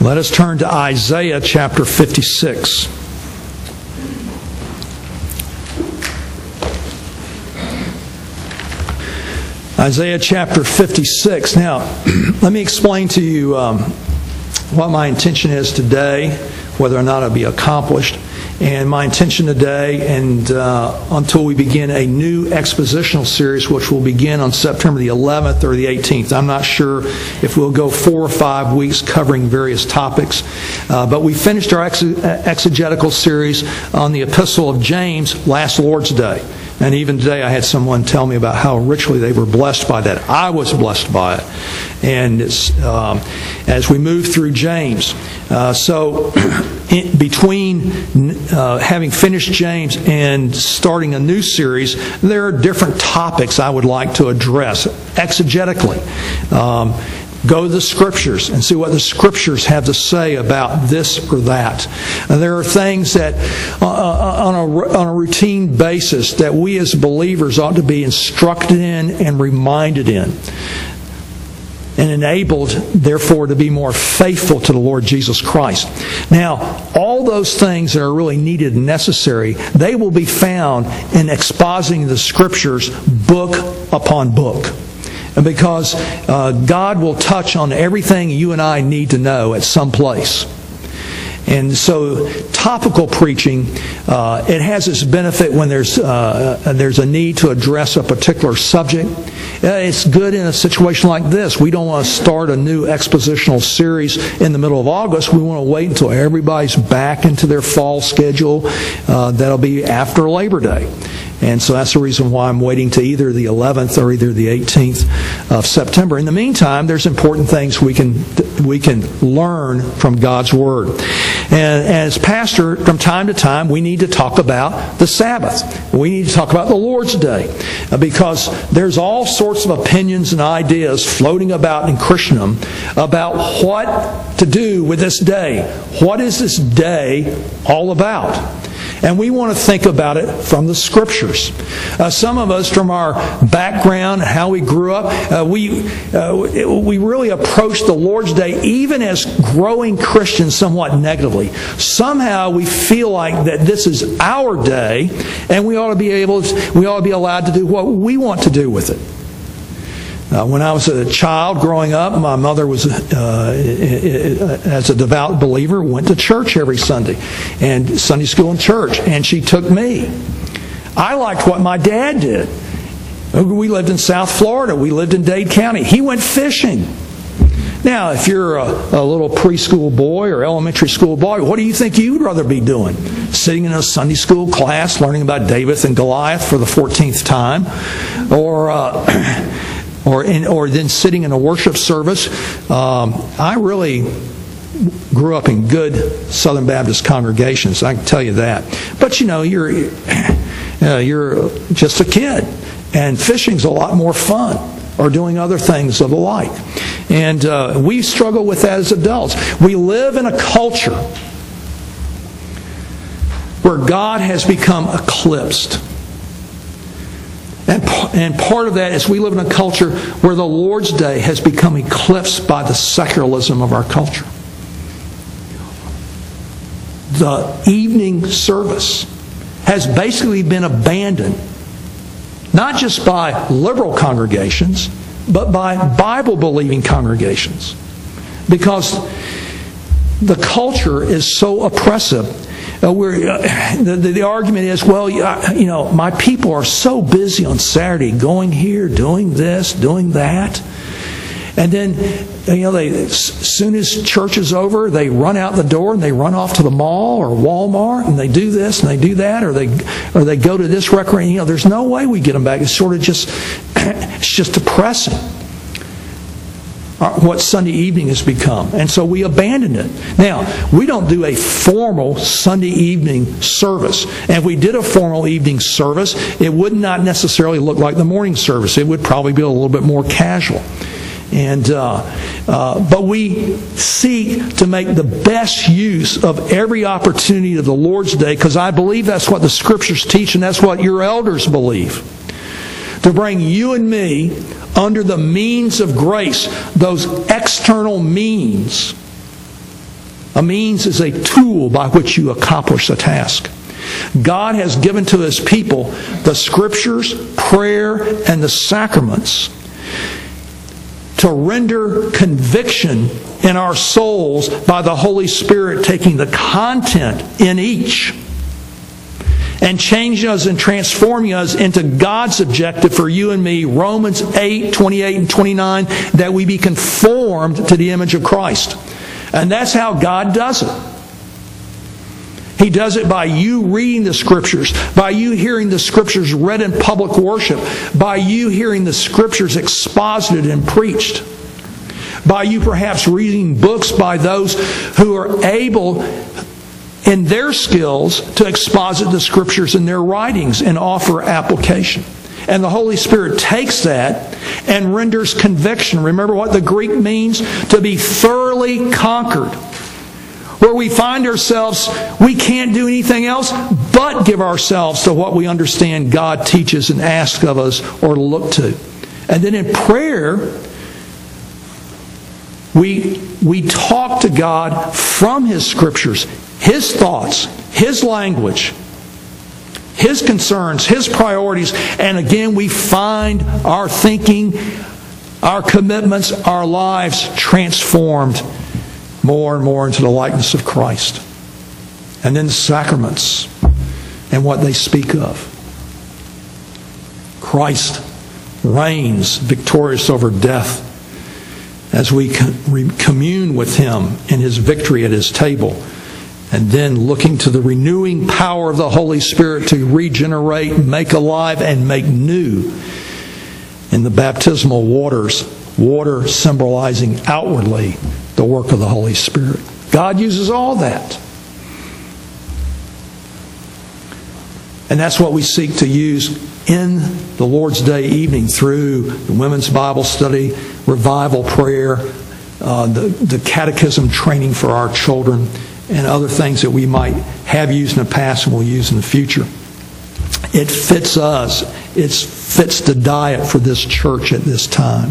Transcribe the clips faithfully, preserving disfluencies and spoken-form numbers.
Let us turn to Isaiah chapter fifty-six. Isaiah chapter fifty-six. Now, let me explain to you um, what my intention is today, whether or not it'll be accomplished. And my intention today, and uh, until we begin a new expositional series, which will begin on September the eleventh or the eighteenth. I'm not sure if we'll go four or five weeks covering various topics. Uh, but we finished our ex- exegetical series on the Epistle of James last Lord's Day. And even today I had someone tell me about how richly they were blessed by that. I was blessed by it. And it's, um, as we move through James, uh, so in between uh, having finished James and starting a new series, there are different topics I would like to address exegetically. Um, Go to the Scriptures and see what the Scriptures have to say about this or that. And there are things that, uh, on a on a routine basis, that we as believers ought to be instructed in and reminded in, and enabled, therefore, to be more faithful to the Lord Jesus Christ. Now, all those things that are really needed and necessary, they will be found in expositing the Scriptures book upon book. Because uh, God will touch on everything you and I need to know at some place. And so topical preaching, uh, it has its benefit when there's uh, there's a need to address a particular subject. Uh, it's good in a situation like this. We don't want to start a new expositional series in the middle of August. We want to wait until everybody's back into their fall schedule. Uh, that'll be after Labor Day. And so that's the reason why I'm waiting to either the eleventh or either the eighteenth of September. In the meantime, there's important things we can we can learn from God's Word. And as pastor, from time to time, we need to talk about the Sabbath. We need to talk about the Lord's Day. Because there's all sorts of opinions and ideas floating about in Christendom about what to do with this day. What is this day all about? And we want to think about it from the Scriptures. Uh, some of us, from our background, how we grew up, uh, we uh, we really approach the Lord's Day, even as growing Christians, somewhat negatively. Somehow we feel like that this is our day, and we ought to be able, to, we ought to be allowed to do what we want to do with it. Uh, when I was a child growing up, my mother was, uh, as a devout believer, went to church every Sunday, and Sunday school and church, and she took me. I liked what my dad did. We lived in South Florida. We lived in Dade County. He went fishing. Now, if you're a, a little preschool boy or elementary school boy, what do you think you'd rather be doing? Sitting in a Sunday school class learning about David and Goliath for the fourteenth time? Or... Uh, Or in, or then sitting in a worship service. Um, I really grew up in good Southern Baptist congregations. I can tell you that. But you know, you're uh, you're just a kid, and fishing's a lot more fun, or doing other things of the like. And uh, we struggle with that as adults. We live in a culture where God has become eclipsed. And, and part of that is we live in a culture where the Lord's Day has become eclipsed by the secularism of our culture. The evening service has basically been abandoned, not just by liberal congregations, but by Bible-believing congregations. Because the culture is so oppressive. Uh, we're, uh, the, the, the argument is, well, you know, my people are so busy on Saturday going here, doing this, doing that. And then, you know, they, as soon as church is over, they run out the door and they run off to the mall or Walmart and they do this and they do that, or they or they go to this recreation. You know, there's no way we get them back. It's sort of just, it's just depressing what Sunday evening has become. And so we abandoned it. Now, we don't do a formal Sunday evening service. And if we did a formal evening service, it would not necessarily look like the morning service. It would probably be a little bit more casual. And uh, uh, but we seek to make the best use of every opportunity of the Lord's Day, because I believe that's what the Scriptures teach, and that's what your elders believe. To bring you and me under the means of grace, those external means A means is a tool by which you accomplish a task. God has given to His people the Scriptures, prayer, and the sacraments to render conviction in our souls by the Holy Spirit taking the content in each and changing us and transforming us into God's objective for you and me, Romans eight, twenty-eight and twenty-nine, that we be conformed to the image of Christ. And that's how God does it. He does it by you reading the Scriptures, by you hearing the Scriptures read in public worship, by you hearing the Scriptures exposited and preached, by you perhaps reading books by those who are able in their skills to exposit the Scriptures in their writings and offer application. And the Holy Spirit takes that and renders conviction. Remember what the Greek means? To be thoroughly conquered. Where we find ourselves, we can't do anything else but give ourselves to what we understand God teaches and asks of us or look to. And then in prayer, we, we talk to God from His Scriptures, His thoughts, His language, His concerns, His priorities, and again we find our thinking, our commitments, our lives transformed more and more into the likeness of Christ. And then the sacraments and what they speak of. Christ reigns victorious over death as we commune with Him in His victory at His table. And then looking to the renewing power of the Holy Spirit to regenerate, make alive, and make new in the baptismal waters, water symbolizing outwardly the work of the Holy Spirit. God uses all that. And that's what we seek to use in the Lord's Day evening through the women's Bible study, revival prayer, uh, the, the catechism training for our children, and other things that we might have used in the past and will use in the future. It fits us. It fits the diet for this church at this time.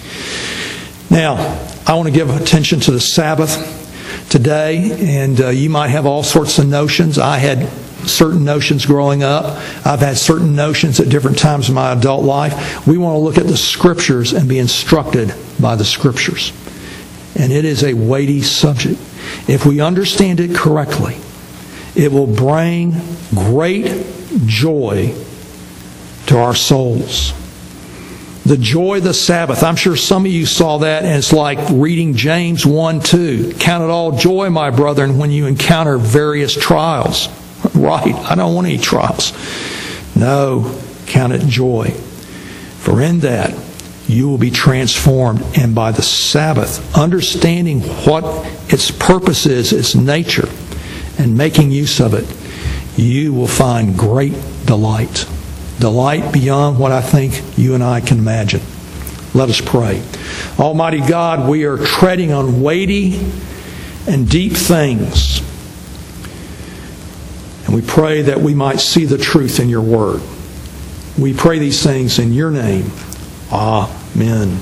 Now, I want to give attention to the Sabbath today, and uh, you might have all sorts of notions. I had certain notions growing up. I've had certain notions at different times in my adult life. We want to look at the Scriptures and be instructed by the Scriptures. And it is a weighty subject. If we understand it correctly, it will bring great joy to our souls. The joy of the Sabbath. I'm sure some of you saw that, and it's like reading James one two. Count it all joy, my brethren, when you encounter various trials. Right, I don't want any trials. No, count it joy. For in that you will be transformed, and by the Sabbath, understanding what its purpose is, its nature, and making use of it, you will find great delight. Delight beyond what I think you and I can imagine. Let us pray. Almighty God, we are treading on weighty and deep things. And we pray that we might see the truth in your word. We pray these things in your name. Amen.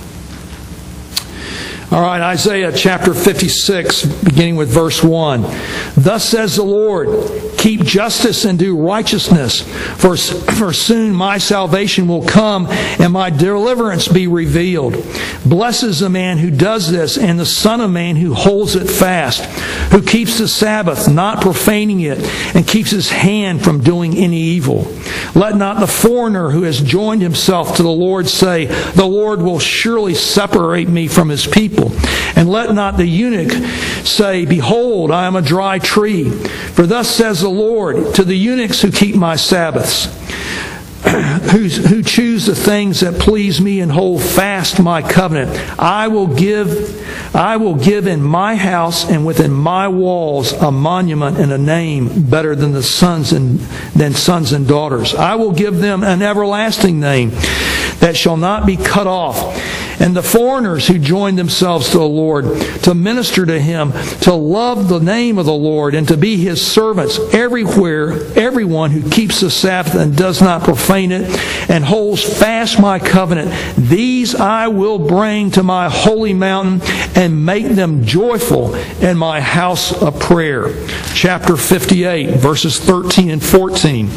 All right, Isaiah chapter fifty-six, beginning with verse one. Thus says the Lord, keep justice and do righteousness, for, for soon my salvation will come and my deliverance be revealed. Blessed is the man who does this, and the Son of Man who holds it fast, who keeps the Sabbath, not profaning it, and keeps his hand from doing any evil. Let not the foreigner who has joined himself to the Lord say, the Lord will surely separate me from his people. And let not the eunuch say, behold, I am a dry tree. For thus says the Lord to the eunuchs who keep my Sabbaths, who, who choose the things that please me and hold fast my covenant, I will give, I will give in my house and within my walls a monument and a name better than the sons and than sons and daughters. I will give them an everlasting name that shall not be cut off, and the foreigners who join themselves to the Lord, to minister to Him, to love the name of the Lord, and to be His servants everywhere, everyone who keeps the Sabbath and does not profane it, and holds fast my covenant, these I will bring to my holy mountain and make them joyful in my house of prayer. Chapter fifty-eight, verses thirteen and fourteen.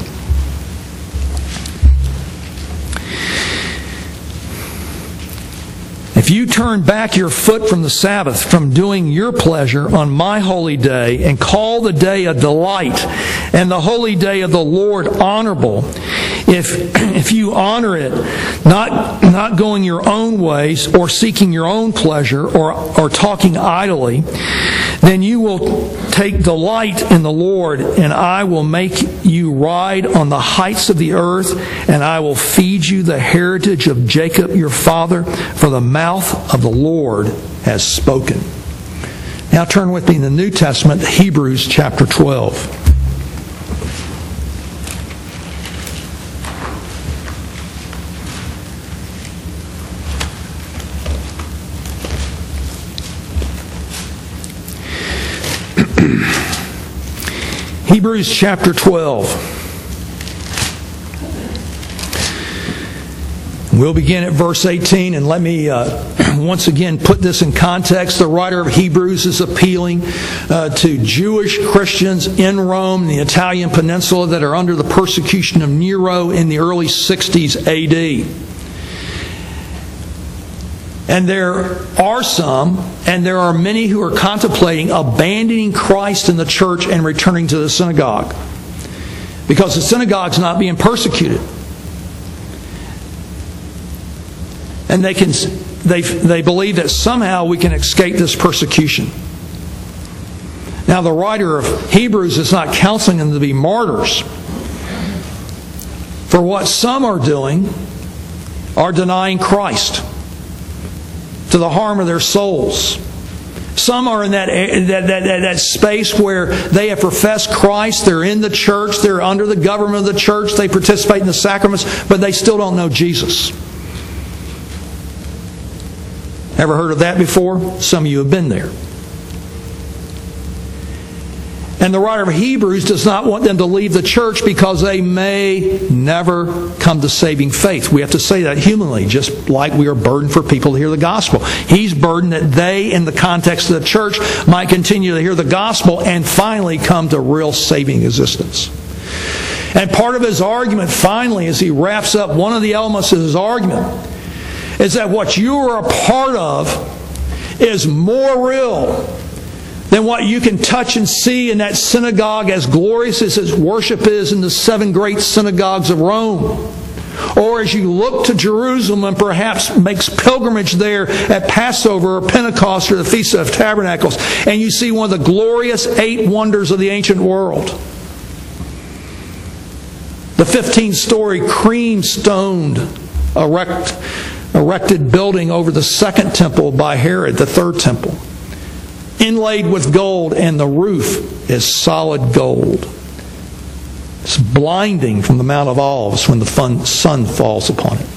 If you turn back your foot from the Sabbath, from doing your pleasure on my holy day, and call the day a delight, and the holy day of the Lord honorable, if if you honor it, not not going your own ways, or seeking your own pleasure, or, or talking idly, then you will take delight in the Lord, and I will make you ride on the heights of the earth, and I will feed you the heritage of Jacob your father, for the mouth of the Lord has spoken. Now turn with me in the New Testament to Hebrews chapter twelve. Hebrews chapter twelve. We'll begin at verse eighteen, and let me uh, once again put this in context. The writer of Hebrews is appealing uh, to Jewish Christians in Rome, the Italian peninsula, that are under the persecution of Nero in the early sixties A D. And there are some, and there are many who are contemplating abandoning Christ in the church and returning to the synagogue, because the synagogue's not being persecuted. And they can they they believe that somehow we can escape this persecution. Now, the writer of Hebrews is not counseling them to be martyrs. For what some are doing are denying Christ to the harm of their souls. Some are in that, that, that, that space where they have professed Christ, they're in the church, they're under the government of the church, they participate in the sacraments, but they still don't know Jesus. Ever heard of that before? Some of you have been there. And the writer of Hebrews does not want them to leave the church because they may never come to saving faith. We have to say that humanly, just like we are burdened for people to hear the gospel. He's burdened that they, in the context of the church, might continue to hear the gospel and finally come to real saving existence. And part of his argument, finally, as he wraps up one of the elements of his argument, is that what you are a part of is more real than what you can touch and see in that synagogue, as glorious as its worship is in the seven great synagogues of Rome. Or as you look to Jerusalem and perhaps makes pilgrimage there at Passover or Pentecost or the Feast of Tabernacles, and you see one of the glorious eight wonders of the ancient world. The fifteen-story cream-stoned erect, erected building over the second temple by Herod, the third temple, inlaid with gold, and the roof is solid gold. It's blinding from the Mount of Olives when the sun falls upon it.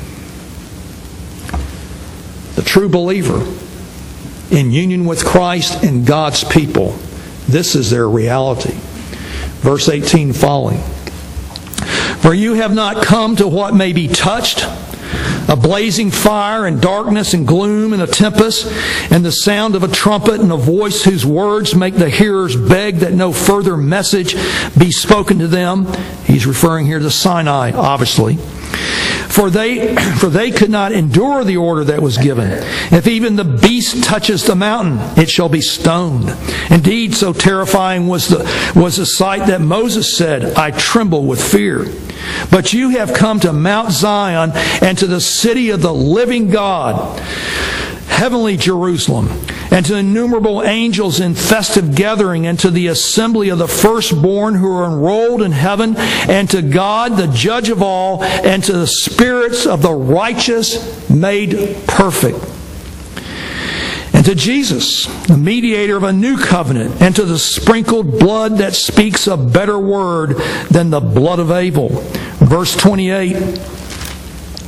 The true believer, in union with Christ and God's people, this is their reality. Verse eighteen following. For you have not come to what may be touched, a blazing fire and darkness and gloom and a tempest and the sound of a trumpet and a voice whose words make the hearers beg that no further message be spoken to them. He's referring here to Sinai, obviously. For they, for they could not endure the order that was given. If even the beast touches the mountain, it shall be stoned. Indeed, so terrifying was the, was the sight that Moses said, I tremble with fear. But you have come to Mount Zion and to the city of the living God, heavenly Jerusalem, and to innumerable angels in festive gathering, and to the assembly of the firstborn who are enrolled in heaven, and to God, the judge of all, and to the spirits of the righteous made perfect, and to Jesus, the mediator of a new covenant, and to the sprinkled blood that speaks a better word than the blood of Abel. Verse twenty-eight.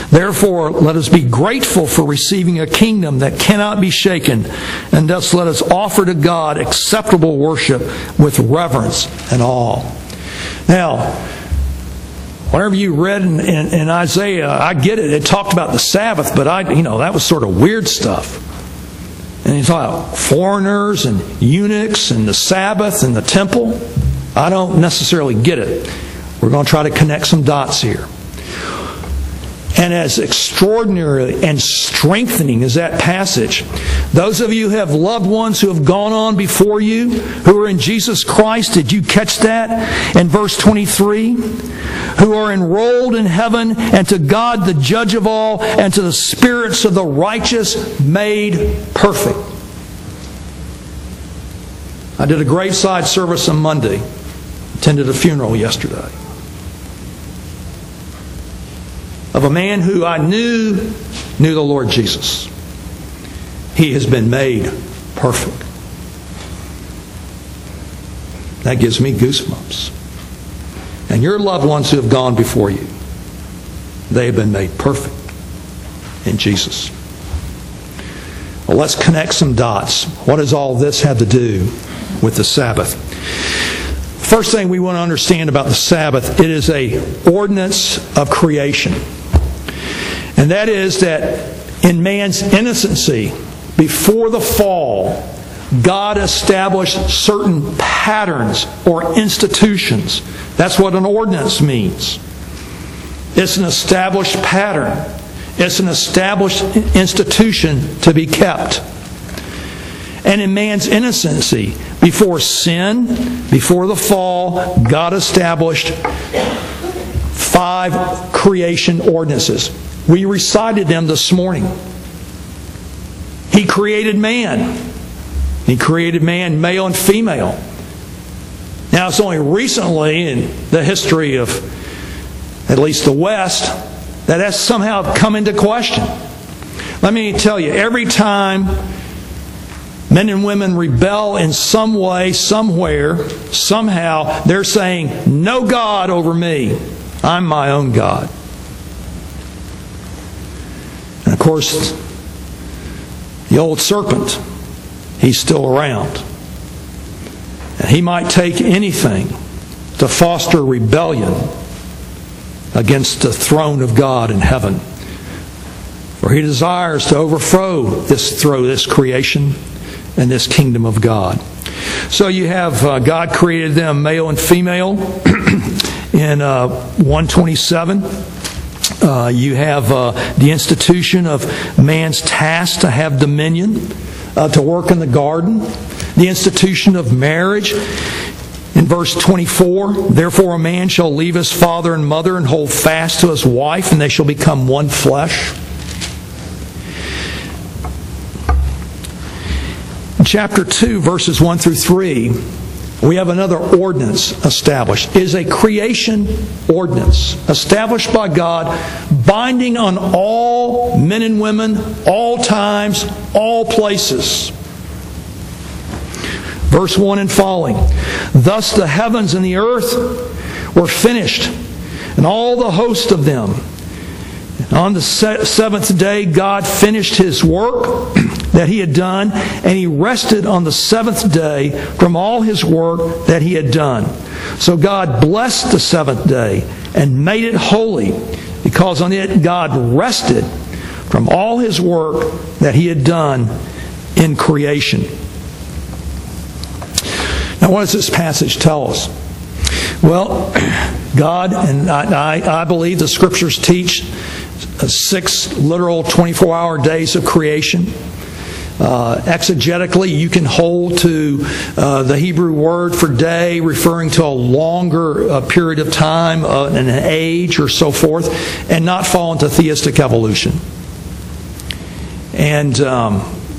Therefore, let us be grateful for receiving a kingdom that cannot be shaken, and thus let us offer to God acceptable worship with reverence and awe. Now, whatever you read in, in, in Isaiah, I get it. It talked about the Sabbath, but I, you know, that was sort of weird stuff. And he talked about foreigners and eunuchs and the Sabbath and the temple. I don't necessarily get it. We're going to try to connect some dots here. And as extraordinary and strengthening as that passage, those of you who have loved ones who have gone on before you, who are in Jesus Christ, did you catch that? In verse twenty-three, who are enrolled in heaven, and to God the judge of all, and to the spirits of the righteous made perfect. I did a graveside service on Monday, attended a funeral yesterday, of a man who I knew knew the Lord Jesus. He has been made perfect. That gives me goosebumps. And your loved ones who have gone before you, they have been made perfect in Jesus. Well, let's connect some dots. What does all this have to do with the Sabbath? First thing we want to understand about the Sabbath, it is an ordinance of creation. And that is that in man's innocency, before the fall, God established certain patterns or institutions. That's what an ordinance means. It's an established pattern. It's an established institution to be kept. And in man's innocency, before sin, before the fall, God established five creation ordinances. We recited them this morning. He created man. He created man, male and female. Now, it's only recently in the history of at least the West that that's somehow come into question. Let me tell you, every time men and women rebel in some way, somewhere, somehow, they're saying, no God over me. I'm my own God. And of course, the old serpent, he's still around. And he might take anything to foster rebellion against the throne of God in heaven. For he desires to overthrow this, throw this creation and this kingdom of God. So you have uh, God created them male and female in uh, one twenty-seven. Uh, you have uh, the institution of man's task to have dominion, uh, to work in the garden. The institution of marriage. In verse twenty-four, therefore a man shall leave his father and mother and hold fast to his wife, and they shall become one flesh. In chapter two, verses one through three, we have another ordinance established. It is a creation ordinance established by God, binding on all men and women, all times, all places. Verse one and following. Thus the heavens and the earth were finished, and all the host of them. And on the seventh day God finished His work that He had done, and He rested on the seventh day from all His work that He had done. So God blessed the seventh day and made it holy, because on it God rested from all His work that He had done in creation. Now, what does this passage tell us? Well, God, and I, I, I believe the Scriptures teach six literal twenty-four hour days of creation. Uh, exegetically, you can hold to uh, the Hebrew word for day, referring to a longer uh, period of time, uh, an age or so forth, and not fall into theistic evolution. And um,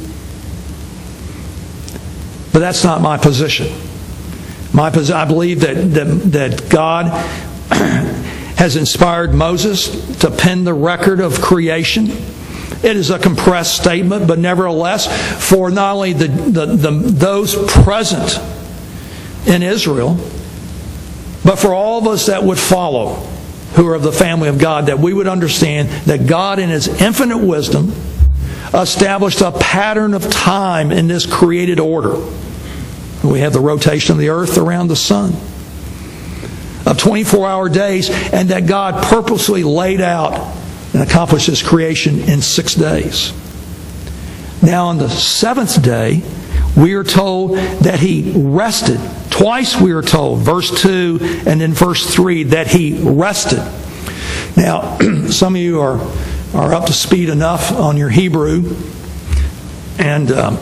but that's not my position. My position, I believe that, that that God has inspired Moses to pen the record of creation. It is a compressed statement, but nevertheless, for not only the, the, the those present in Israel, but for all of us that would follow. who are of the family of God, that we would understand that God in His infinite wisdom established a pattern of time in this created order. We have the rotation of the earth around the sun of twenty-four hour days, and that God purposely laid out and accomplished His creation in six days. Now on the seventh day, we are told that He rested. Twice we are told, verse two and then verse three, that He rested. Now, some of you are, are up to speed enough on your Hebrew, and um,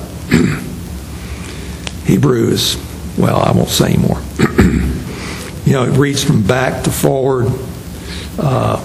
Hebrew is, well, I won't say anymore. You know, it reads from back to forward, uh,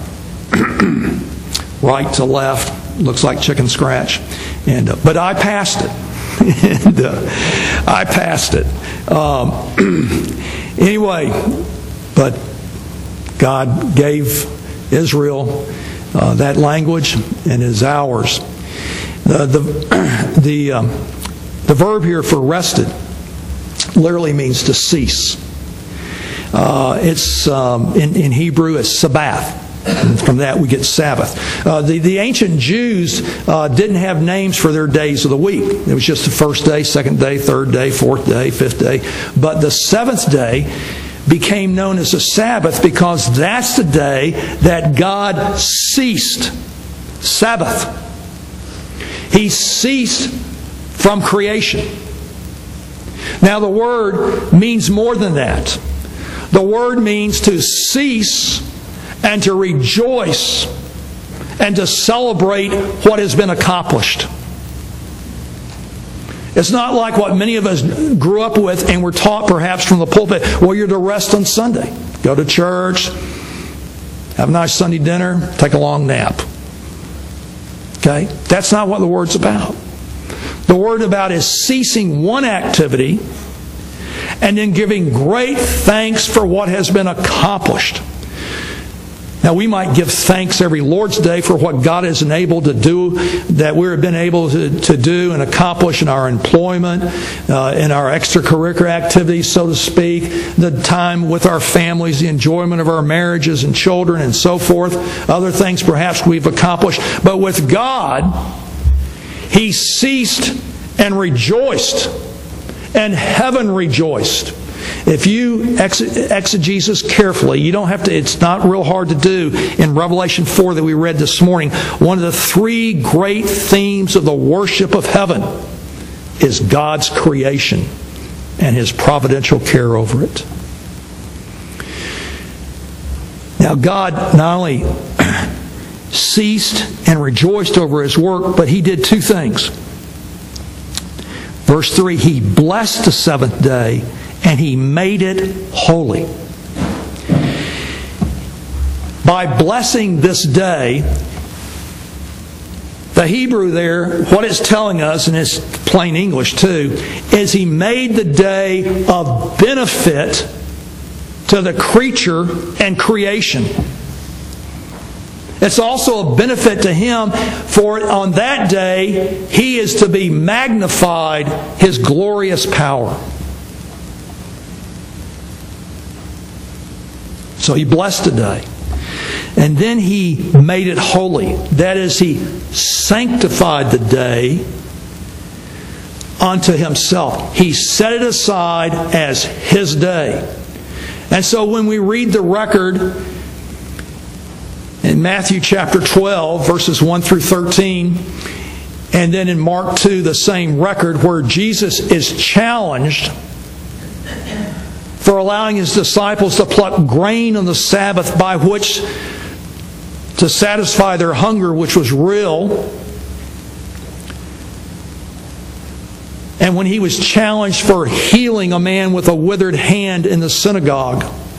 right to left, looks like chicken scratch. And uh, but I passed it. and uh, I passed it. Um, anyway, but God gave Israel uh, that language, and is ours. The the the, um, the verb here for rested literally means to cease. Uh, it's um, in, in Hebrew it's Sabbath. And from that we get Sabbath. Uh, the, the ancient Jews uh, didn't have names for their days of the week. It was just the first day, second day, third day, fourth day, fifth day. But the seventh day became known as the Sabbath because that's the day that God ceased. Sabbath. He ceased from creation. Now the word means more than that. The word means to cease and to rejoice and to celebrate what has been accomplished. It's not like what many of us grew up with and were taught perhaps from the pulpit. Well, you're to rest on Sunday. Go to church, have a nice Sunday dinner, take a long nap. Okay? That's not what the word's about. The word about is ceasing one activity and then giving great thanks for what has been accomplished. Now, we might give thanks every Lord's Day for what God has enabled to do, that we've been able to, to do and accomplish in our employment, uh, in our extracurricular activities, so to speak, the time with our families, the enjoyment of our marriages and children and so forth, other things perhaps we've accomplished. But with God, He ceased and rejoiced, and heaven rejoiced. If you exegesis carefully, you don't have to, it's not real hard to do. In Revelation four that we read this morning, one of the three great themes of the worship of heaven is God's creation and His providential care over it. Now God not only ceased and rejoiced over His work, but He did two things. Verse three, He blessed the seventh day and He made it holy. By blessing this day, the Hebrew there, what it's telling us, and it's plain English too, is He made the day of benefit to the creature and creation. It's also a benefit to Him, for on that day He is to be magnified, His glorious power. So He blessed the day. And then He made it holy. That is, He sanctified the day unto Himself. He set it aside as His day. And so when we read the record in Matthew chapter twelve, verses one through thirteen, and then in Mark two, the same record where Jesus is challenged for allowing His disciples to pluck grain on the Sabbath, by which to satisfy their hunger, which was real. And when He was challenged for healing a man with a withered hand in the synagogue,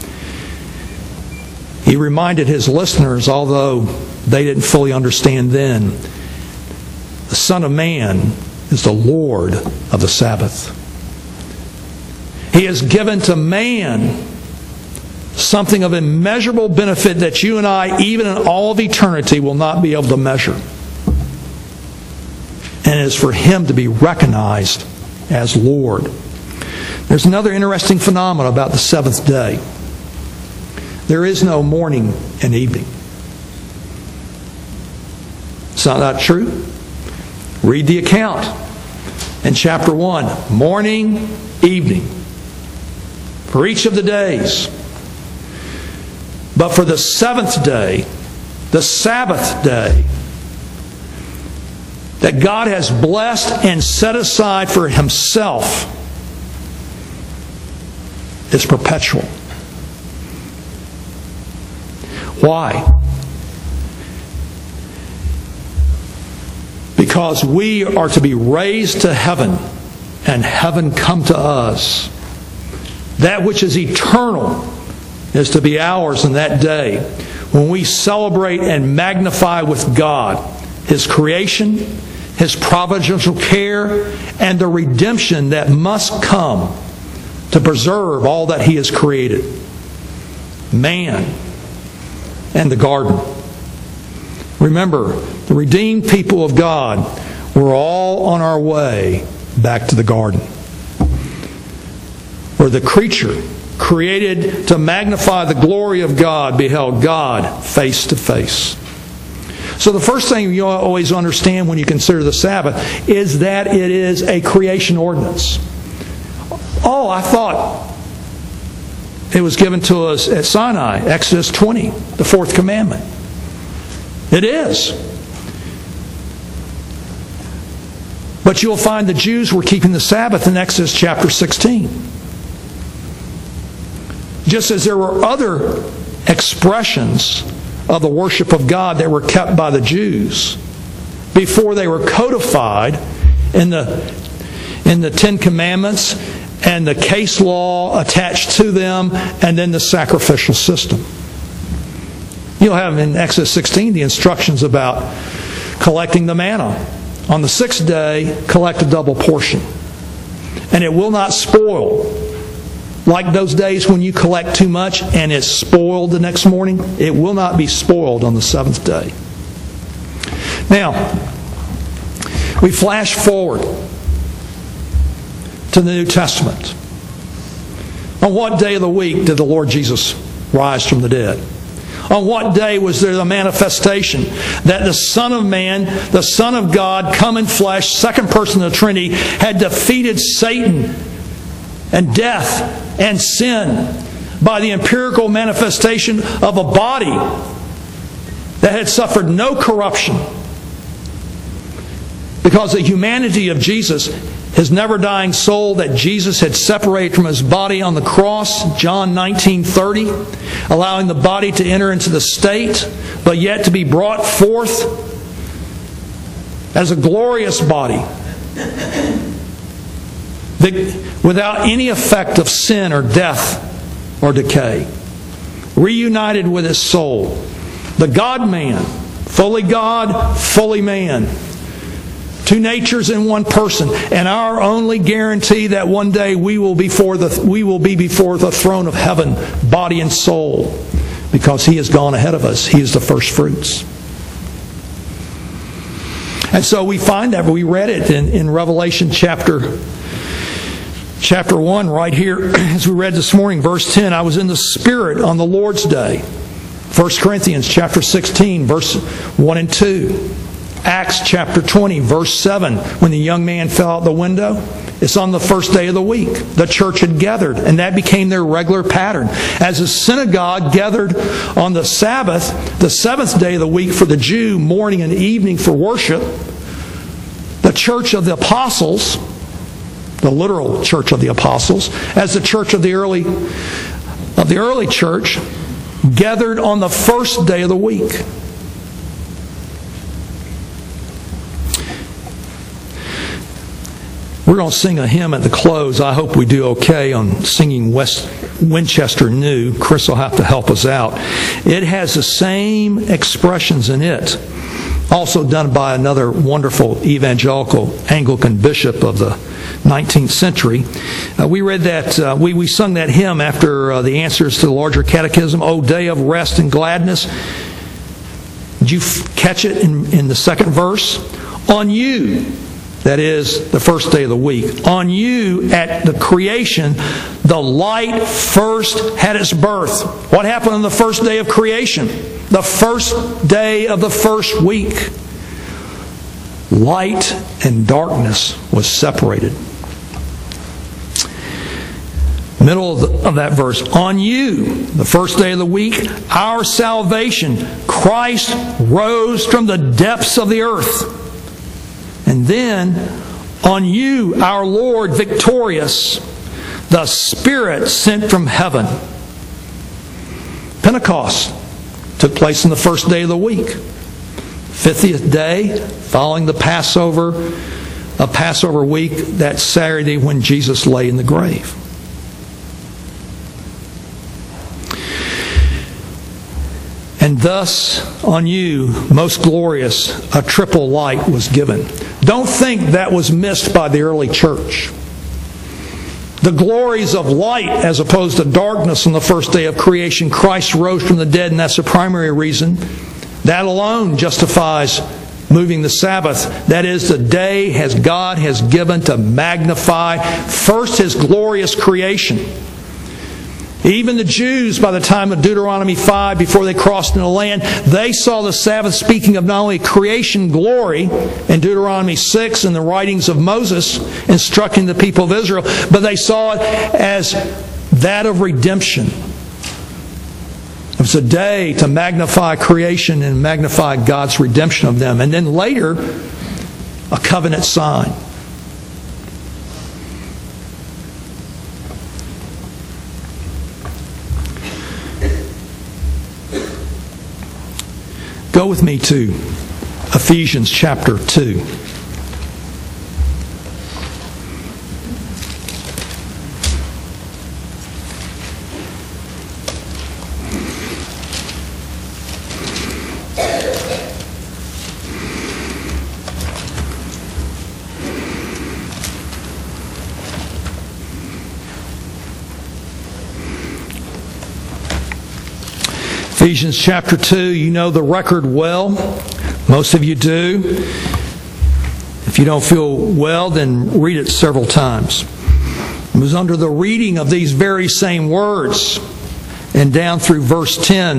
He reminded His listeners, although they didn't fully understand then, the Son of Man is the Lord of the Sabbath. He has given to man something of immeasurable benefit that you and I, even in all of eternity, will not be able to measure. And it is for Him to be recognized as Lord. There's another interesting phenomenon about the seventh day. There is no morning and evening. It's not, not true. Read the account in chapter one. Morning, evening. For each of the days. But for the seventh day, the Sabbath day, that God has blessed and set aside for Himself, is perpetual. Why? Because we are to be raised to heaven, and heaven come to us. That which is eternal is to be ours in that day, when we celebrate and magnify with God His creation, His providential care, and the redemption that must come to preserve all that He has created. Man and the garden. Remember, the redeemed people of God were all on our way back to the garden, where the creature created to magnify the glory of God beheld God face to face. So the first thing you always understand when you consider the Sabbath is that it is a creation ordinance. Oh, I thought it was given to us at Sinai, Exodus twenty, the fourth commandment. It is. But you'll find the Jews were keeping the Sabbath in Exodus chapter sixteen. Just as there were other expressions of the worship of God that were kept by the Jews before they were codified in the, in the Ten Commandments and the case law attached to them, and then the sacrificial system. You'll have in Exodus sixteen the instructions about collecting the manna. On the sixth day, collect a double portion. And it will not spoil. Like those days when you collect too much and it's spoiled the next morning, it will not be spoiled on the seventh day. Now, we flash forward to the New Testament. On what day of the week did the Lord Jesus rise from the dead? On what day was there the manifestation that the Son of Man, the Son of God, come in flesh, second person of the Trinity, had defeated Satan and death and sin by the empirical manifestation of a body that had suffered no corruption? Because the humanity of Jesus, His never-dying soul that Jesus had separated from His body on the cross, John nineteen thirty, allowing the body to enter into the state, but yet to be brought forth as a glorious body, without any effect of sin or death or decay, reunited with His soul. The God-man, fully God, fully man. Two natures in one person, and our only guarantee that one day we will be before the we will be before the throne of heaven, body and soul, because He has gone ahead of us. He is the first fruits. And so we find that we read it in, in Revelation chapter chapter one right here, as we read this morning, verse ten. I was in the Spirit on the Lord's day. First Corinthians chapter sixteen, verse one and two. Acts chapter twenty, verse seven, when the young man fell out the window. It's on the first day of the week. The church had gathered, and that became their regular pattern. As the synagogue gathered on the Sabbath, the seventh day of the week for the Jew, morning and evening for worship, the church of the apostles, the literal church of the apostles, as the church of the early of the early church, gathered on the first day of the week. We're going to sing a hymn at the close. I hope we do okay on singing West Winchester New. Chris will have to help us out. It has the same expressions in it, also done by another wonderful evangelical Anglican bishop of the nineteenth century. Uh, we read that, uh, we, we sung that hymn after uh, the answers to the larger catechism, O Day of Rest and Gladness. Did you f- catch it in, in the second verse? On you, that is, the first day of the week. On you, at the creation, the light first had its birth. What happened on the first day of creation? The first day of the first week. Light and darkness was separated. Middle of, the, of that verse. On you, the first day of the week, our salvation, Christ rose from the depths of the earth. And then, on you, our Lord victorious, the Spirit sent from heaven. Pentecost took place on the first day of the week. fiftieth day, following the Passover, a Passover week, that Saturday when Jesus lay in the grave. And thus, on you, most glorious, a triple light was given. Don't think that was missed by the early church. The glories of light as opposed to darkness on the first day of creation, Christ rose from the dead, and that's the primary reason. That alone justifies moving the Sabbath. That is, the day has God has given to magnify first His glorious creation. Even the Jews, by the time of Deuteronomy five, before they crossed into the land, they saw the Sabbath, speaking of not only creation glory in Deuteronomy six and the writings of Moses instructing the people of Israel, but they saw it as that of redemption. It was a day to magnify creation and magnify God's redemption of them. And then later, a covenant sign. Go with me to Ephesians chapter two. Ephesians chapter two, you know the record well. Most of you do. If you don't feel well, then read it several times. It was under the reading of these very same words and down through verse ten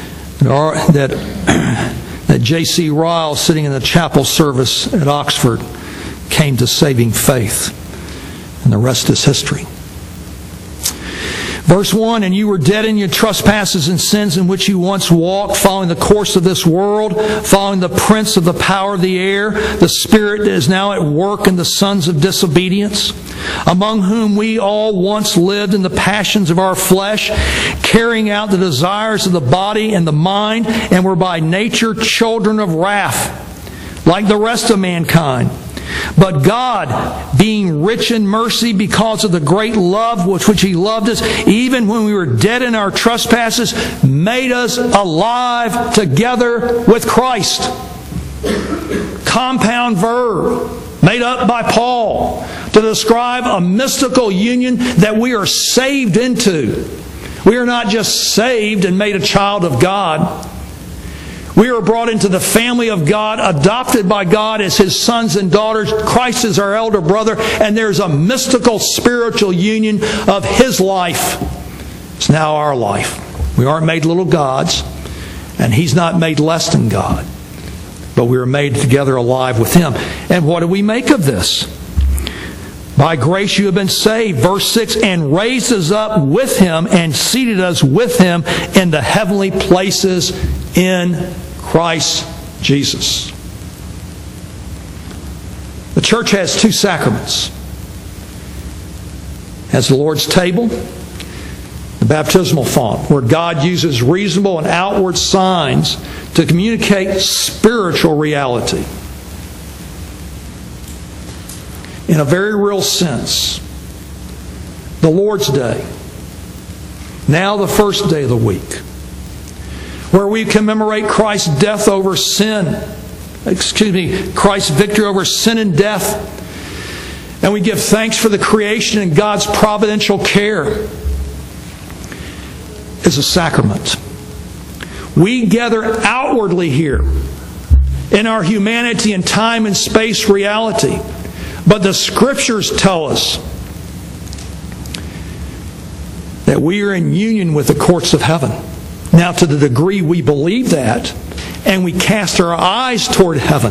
that, that J C Ryle, sitting in the chapel service at Oxford, came to saving faith. And the rest is history. Verse one, and you were dead in your trespasses and sins in which you once walked, following the course of this world, following the prince of the power of the air, the spirit that is now at work in the sons of disobedience, among whom we all once lived in the passions of our flesh, carrying out the desires of the body and the mind, and were by nature children of wrath, like the rest of mankind. But God, being rich in mercy because of the great love with which He loved us, even when we were dead in our trespasses, made us alive together with Christ. Compound verb made up by Paul to describe a mystical union that we are saved into. We are not just saved and made a child of God. We are brought into the family of God, adopted by God as His sons and daughters. Christ is our elder brother, and there's a mystical spiritual union of His life. It's now our life. We aren't made little gods, and He's not made less than God. But we are made together alive with Him. And what do we make of this? By grace you have been saved, verse six, and raised us up with Him and seated us with Him in the heavenly places in Christ Jesus. The church has two sacraments. It has the Lord's table, the baptismal font, where God uses reasonable and outward signs to communicate spiritual reality. In a very real sense, the Lord's Day, now the first day of the week, where we commemorate Christ's death over sin, excuse me, Christ's victory over sin and death, and we give thanks for the creation and God's providential care, is a sacrament. We gather outwardly here in our humanity and time and space reality But the Scriptures tell us that we are in union with the courts of heaven. Now, to the degree we believe that, and we cast our eyes toward heaven,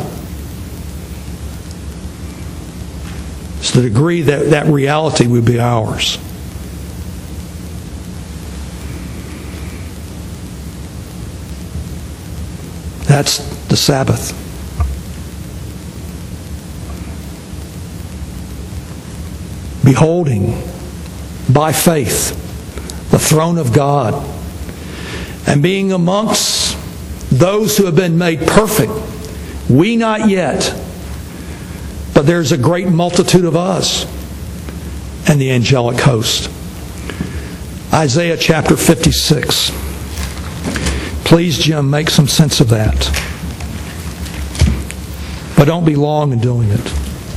it's the degree that that reality will be ours. That's the Sabbath. Beholding by faith the throne of God, and being amongst those who have been made perfect, we not yet, but there's a great multitude of us and the angelic host. Isaiah chapter fifty-six. Please, Jim, make some sense of that. But don't be long in doing it.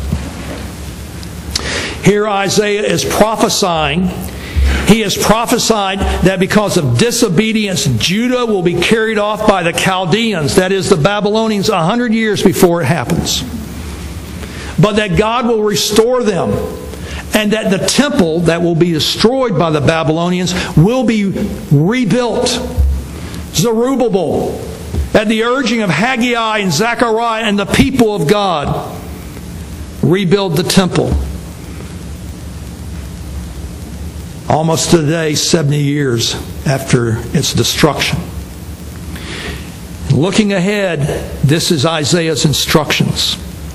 Here Isaiah is prophesying. He has prophesied that because of disobedience, Judah will be carried off by the Chaldeans, that is, the Babylonians, a hundred years before it happens. But that God will restore them, and that the temple that will be destroyed by the Babylonians will be rebuilt. Zerubbabel, at the urging of Haggai and Zechariah and the people of God, rebuild the temple. Almost today, seventy years after its destruction. Looking ahead, this is Isaiah's instructions.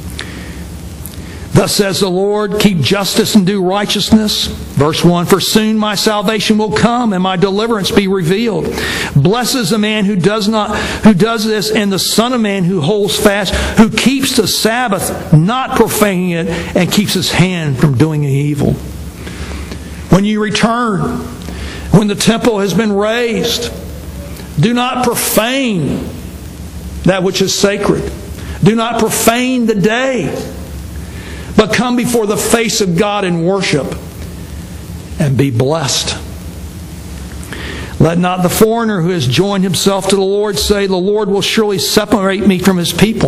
Thus says the Lord, keep justice and do righteousness. Verse one, for soon my salvation will come and my deliverance be revealed. Blessed is the man who does not, who does this, and the Son of Man who holds fast, who keeps the Sabbath, not profaning it, and keeps his hand from doing evil. When you return, when the temple has been raised, do not profane that which is sacred. Do not profane the day, but come before the face of God in worship and be blessed. Let not the foreigner who has joined himself to the Lord say, the Lord will surely separate me from his people.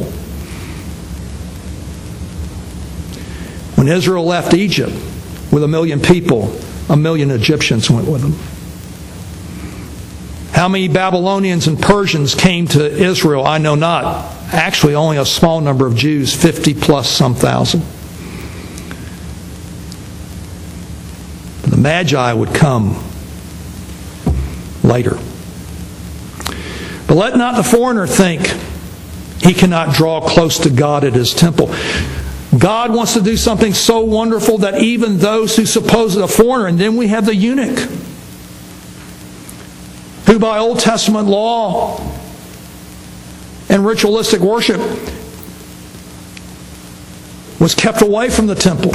When Israel left Egypt with a million people, a million Egyptians went with them. How many Babylonians and Persians came to Israel? I know not. Actually, only a small number of Jews, fifty plus some thousand. The Magi would come later. But let not the foreigner think he cannot draw close to God at his temple. God wants to do something so wonderful that even those who suppose it a foreigner, and then we have the eunuch, who by Old Testament law and ritualistic worship was kept away from the temple.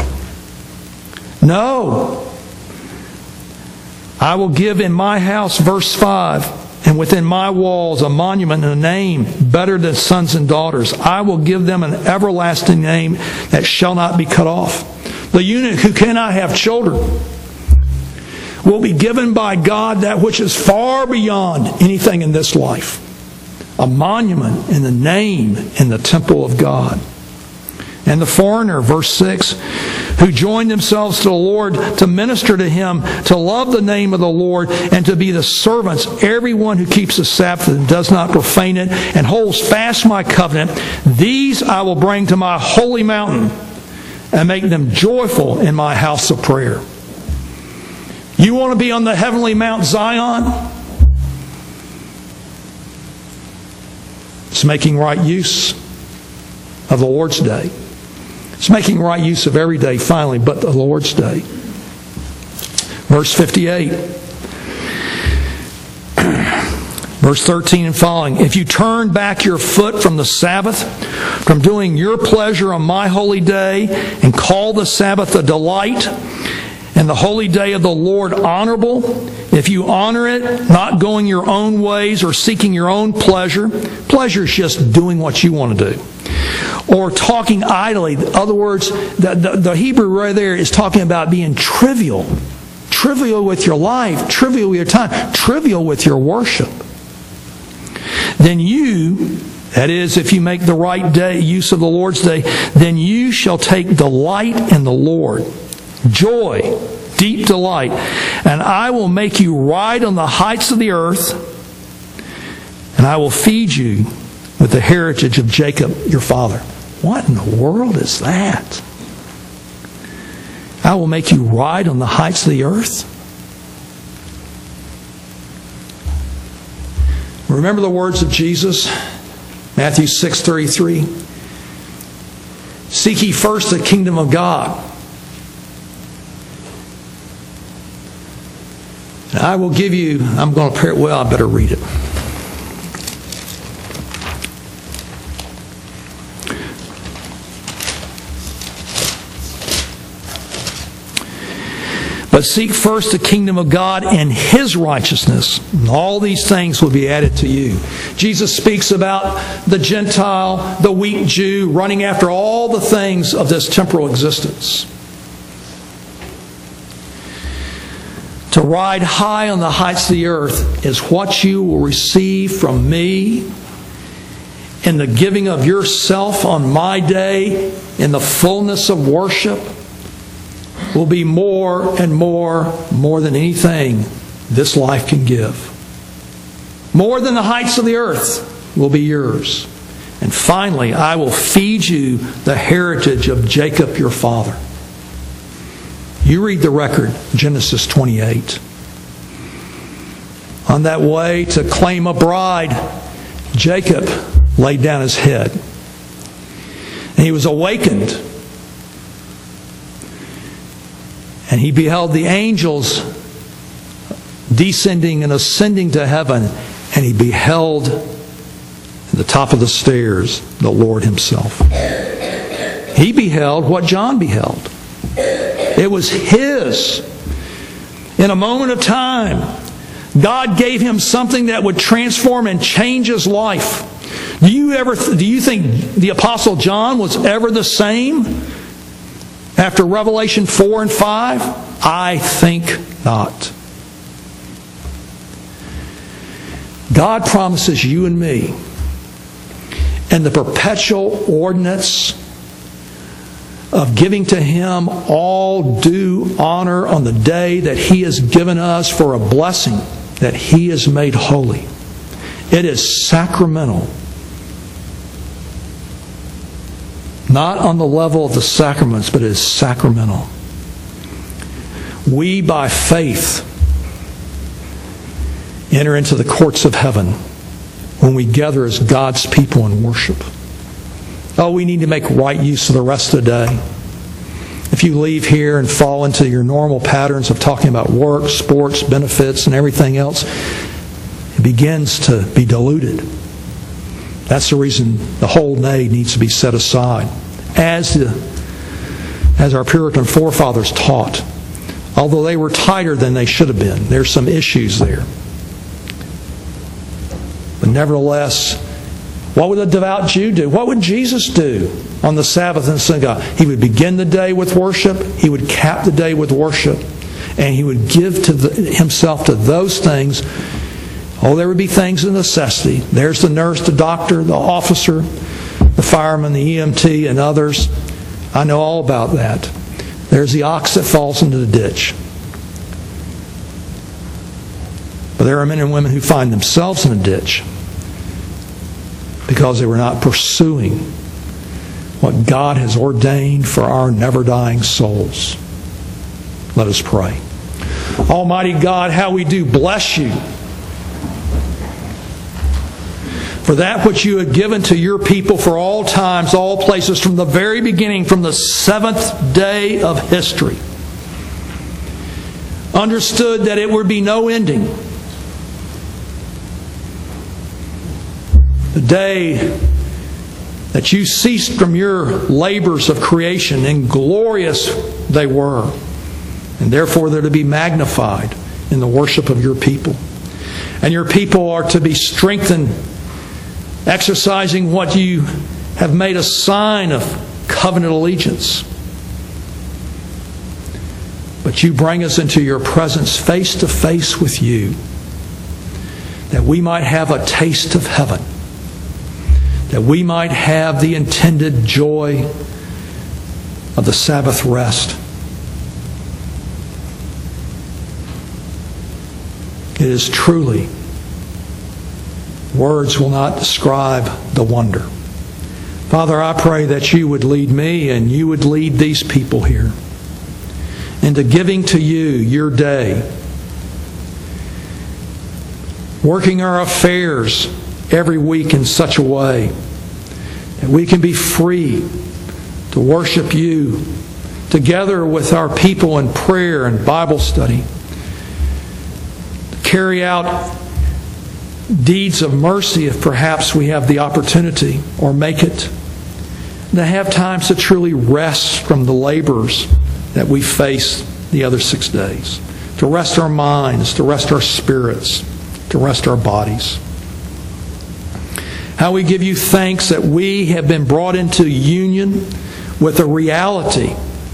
No. I will give in my house, verse five, and within my walls a monument and a name better than sons and daughters. I will give them an everlasting name that shall not be cut off. The eunuch who cannot have children will be given by God that which is far beyond anything in this life. A monument and a name in the temple of God. And the foreigner, verse six, who joined themselves to the Lord to minister to Him, to love the name of the Lord, and to be the servants, everyone who keeps the Sabbath and does not profane it, and holds fast my covenant, these I will bring to my holy mountain, and make them joyful in my house of prayer. You want to be on the heavenly Mount Zion? It's making right use of the Lord's day. It's making right use of every day, finally, but the Lord's day. Verse fifty-eight. Verse thirteen and following. If you turn back your foot from the Sabbath, from doing your pleasure on my holy day, and call the Sabbath a delight, and the holy day of the Lord honorable, if you honor it, not going your own ways or seeking your own pleasure, pleasure is just doing what you want to do, or talking idly. In other words, the, the, the Hebrew right there is talking about being trivial. Trivial with your life, trivial with your time, trivial with your worship. Then you That is, if you make the right day use of the Lord's day, then you shall take delight in the Lord. Joy, deep delight. And I will make you ride on the heights of the earth, and I will feed you with the heritage of Jacob your father. What in the world is that? I will make you ride on the heights of the earth. Remember the words of Jesus? Matthew six thirty-three. Seek ye first the kingdom of God, and I will give you, I'm going to pair it well, I better read it. But seek first the kingdom of God and His righteousness, and all these things will be added to you. Jesus speaks about the Gentile, the weak Jew, running after all the things of this temporal existence. To ride high on the heights of the earth is what you will receive from me in the giving of yourself on my day, in the fullness of worship, will be more and more, more than anything this life can give. More than the heights of the earth will be yours. And finally, I will feed you the heritage of Jacob your father. You read the record, Genesis twenty-eight. On that way to claim a bride, Jacob laid down his head. And he was awakened. And he beheld the angels descending and ascending to heaven. And he beheld at the top of the stairs the Lord Himself. He beheld what John beheld. It was his. In a moment of time, God gave him something that would transform and change his life. Do you ever do you think the Apostle John was ever the same after Revelation four and five? I think not. God promises you and me, and the perpetual ordinance of giving to Him all due honor on the day that He has given us for a blessing that He has made holy. It is sacramental. Not on the level of the sacraments, but it is sacramental. We, by faith, enter into the courts of heaven when we gather as God's people in worship. Oh, we need to make right use of the rest of the day. If you leave here and fall into your normal patterns of talking about work, sports, benefits, and everything else, it begins to be diluted. That's the reason the whole day needs to be set aside. As, the, as our Puritan forefathers taught, although they were tighter than they should have been, there's some issues there. But nevertheless, what would a devout Jew do? What would Jesus do on the Sabbath in the synagogue? He would begin the day with worship. He would cap the day with worship. And he would give to the, himself to those things. Oh, there would be things of necessity. There's the nurse, the doctor, the officer, the fireman, the E M T, and others. I know all about that. There's the ox that falls into the ditch. But there are men and women who find themselves in a ditch because they were not pursuing what God has ordained for our never-dying souls. Let us pray. Almighty God, how we do bless You for that which You had given to Your people for all times, all places, from the very beginning, from the seventh day of history. Understood that it would be no ending. The day that You ceased from Your labors of creation, and glorious they were, and therefore they're to be magnified in the worship of Your people. And Your people are to be strengthened, exercising what You have made a sign of covenant allegiance. But You bring us into Your presence face to face with You, that we might have a taste of heaven, that we might have the intended joy of the Sabbath rest. It is truly, words will not describe the wonder. Father, I pray that you would lead me and you would lead these people here into giving to you your day, working our affairs every week in such a way that we can be free to worship you together with our people in prayer and Bible study, to carry out deeds of mercy if perhaps we have the opportunity or make it, to have times to truly rest from the labors that we face the other six days, to rest our minds, to rest our spirits, to rest our bodies. How we give you thanks that we have been brought into union with a reality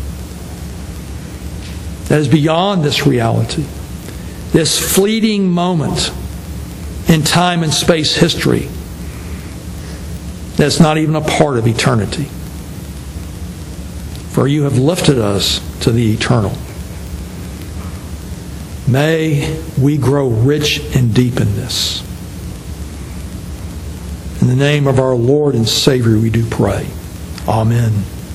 that is beyond this reality, this fleeting moment in time and space history that's not even a part of eternity. For you have lifted us to the eternal. May we grow rich and deep in this. In the name of our Lord and Savior we do pray. Amen.